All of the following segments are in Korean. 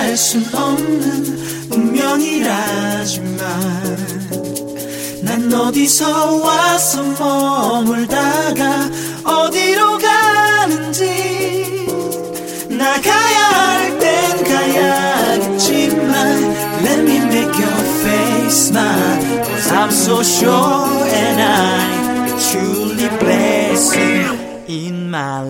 알 순 없는 운명이라지만 난 어디서 와서 머물다가 어디로 가는지 나가야 할 땐 가야겠지만 Let me make your face smile Cause I'm so sure and I truly bless you in my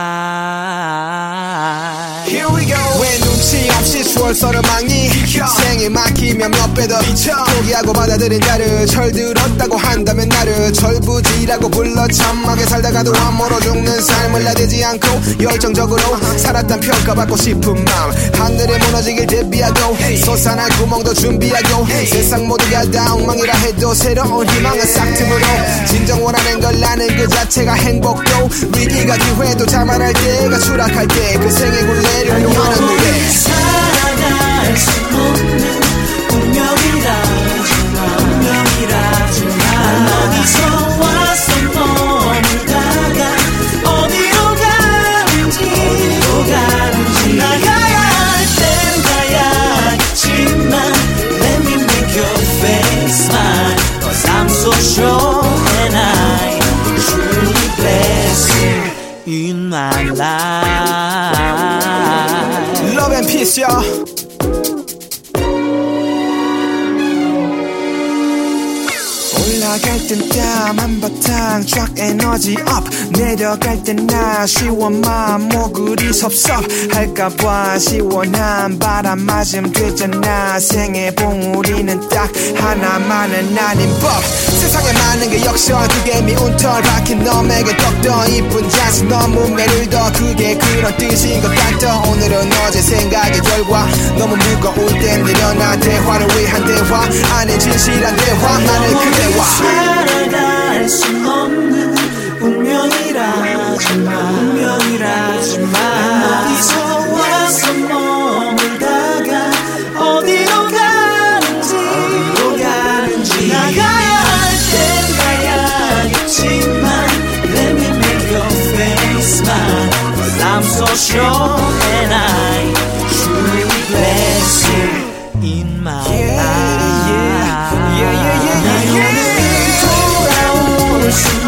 life Here we go 왜 눈치 없이 추월서를 막니 생에 막히면 몇 배 더 포기하고 받아들인 나를 철들었다고 한다면 나를 철부지라고 불러 참하게 살다가도 안 멀어 죽는 삶을 나대지 않고 열정적으로 살았단 평가받고 싶은 마음 하늘에 무너지길 대비하고 솟아날 구멍도 준비하고 세상 모두가 다 엉망이라 해도 새로운 희망은 싹틈으로 진정 원하는 걸 아는 그 자체가 행복도 위기가 기회도 자만할 때가 추락할 때 그 생의 굴레를 용하는 노래 살아갈 수 없는 운명이라지만 난 어디서 와서 머물다가 어디로 가는지 나가야 할 땐 가야겠지만 Let me make your face smile Cause I'm so sure and I truly bless you in my life Love and peace y'all 올라갈 땐 땀 한바탕 쫙 에너지 업 내려갈 땐 나 쉬워 마음 모글이 섭섭할까봐 시원한 바람 맞으면 되잖아 생애 봉우리는 딱 하나만은 아닌 법 세상에 많은 게 역설 그게 미운 털 박힌 놈에게 더욱더 이쁜 자식 너무 매를 더 그게 그런 뜻인 것 같아 오늘은 어제 생각의 결과 너무 무거울 땐 내려놔 대화를 위한 대화 안에 진실한 대화만을 그대와 살아갈 수 없는 운명이라지만 어디서 와서 머물다가 어디로 가는지 나가야 할 땐 가야겠지만 Let me make your face smile Cause I'm so sure and I truly bless you in my life yeah. 돌아올 수